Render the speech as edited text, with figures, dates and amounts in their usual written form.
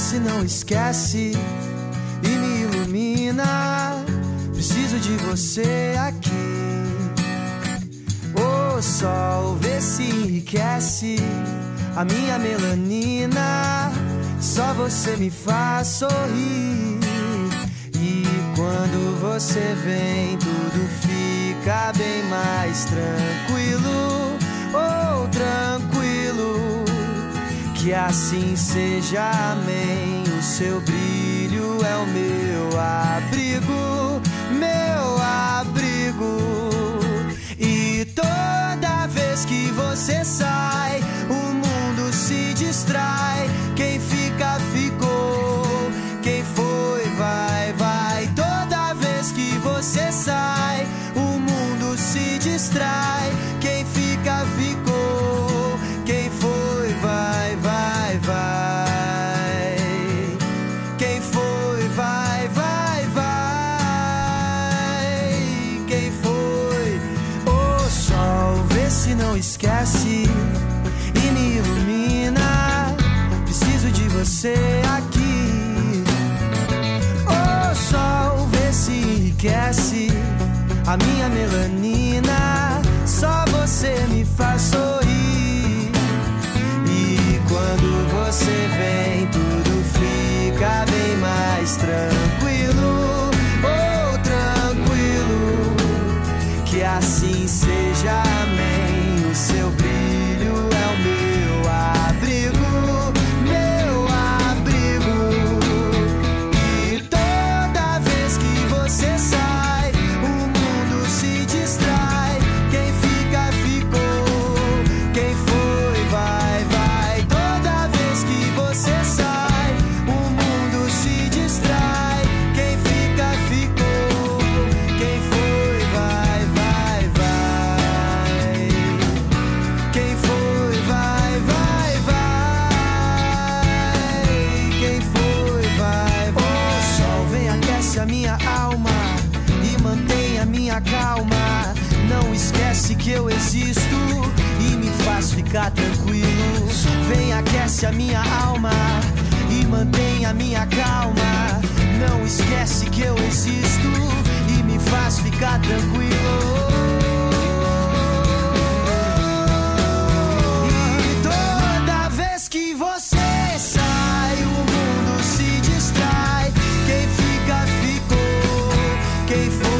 se não esquece e me ilumina. Preciso de você aqui. O sol vê se enriquece a minha melanina. Só você me faz sorrir. E quando você vem, tudo fica bem mais tranquilo. Oh, tranquilo. Que assim seja, amém. O seu brilho é o meu abrigo, meu abrigo. E toda vez que você sai, o mundo se distrai. Quem fica, ficou. Quem foi, vai, vai. Toda vez que você sai, o mundo se distrai. Quem fica, ficou. Quem foi, vai, vai, vai. Quem foi, vai, vai, vai. Quem foi? O sol vê se não esquece e me ilumina. Preciso de você aqui. O sol vê se enriquece a minha melanina. Só você me faz sorrir. E quando você vem, tudo fica bem mais tranquilo. Oh, tranquilo. Que assim seja, amém. O seu brilho é o meu abrigo, meu abrigo. E toda vez que você sai, o mundo se distrai. Quem fica, ficou. Quem foi, vai, vai. Toda vez que você sai, o mundo se distrai. Quem fica, ficou. Quem foi, vai, vai, vai. Quem foi, vai, vai, vai. Quem foi, vai, vai. O sol vem, aquece a minha alma e mantém a minha calma. Não esquece que eu existo e me faz ficar tranquilo. Vem, aquece a minha alma e mantém a minha calma. Não esquece que eu existo e me faz ficar tranquilo. E toda vez que você sai, o mundo se distrai. Quem fica, ficou. Quem foi,